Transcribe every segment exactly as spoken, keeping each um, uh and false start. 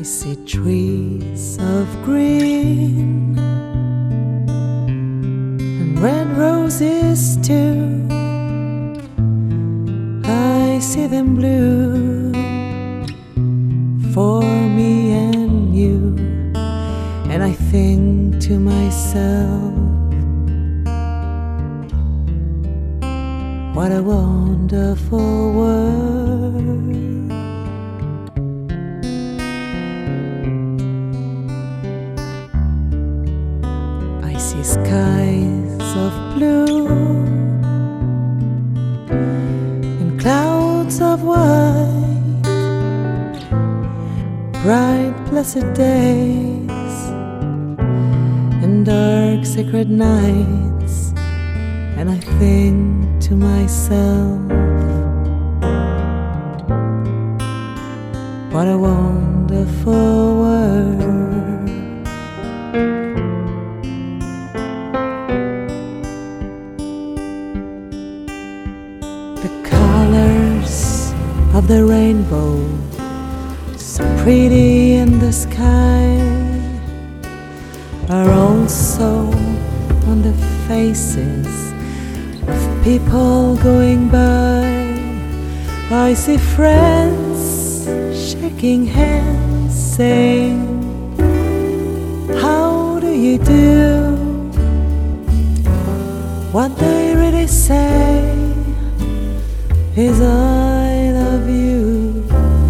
see trees of green and red roses too. I see them blue for me and you, and I think to myself, what a wonderful world. I see skies of blue and clouds of white, bright blessed days and dark sacred nights, and I think to myself, what a wonderful world. The colors of the rainbow, so pretty in the sky, are also on the faces of people going by. I see friends shaking hands, saying, how do you do? What they really say is, I love you.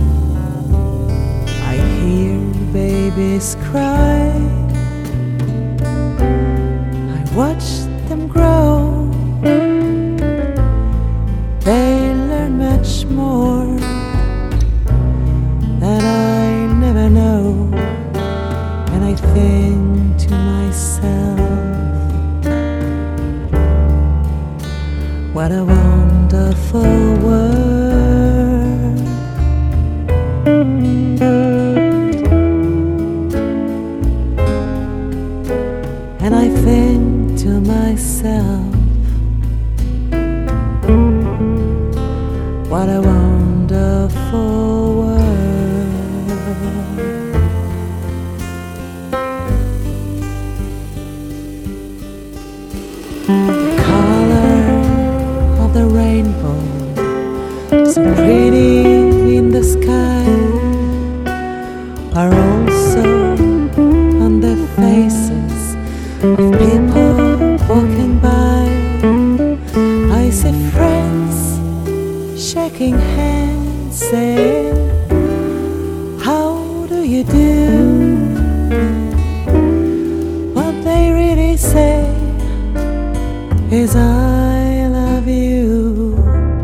I hear babies cry, I watch them grow. They learn much more that I never know, and I think to myself, what a wonderful world. And I think to myself, what a wonderful world. The color of the rainbow, so pretty in the sky, are also on the faces of people walking by. I see friends shaking hands, saying, how do you do? What they really say is, I love you.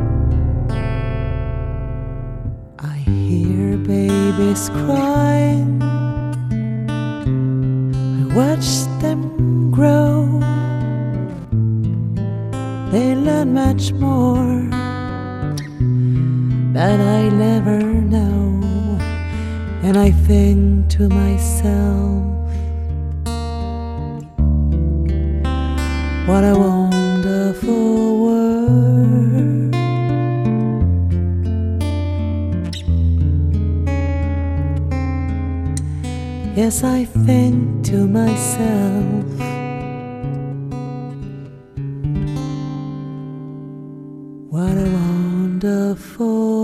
I hear babies crying, I watch them grow. They learn much more that I never know, and I think to myself, what a wonderful world. Yes, I think to myself, what a wonderful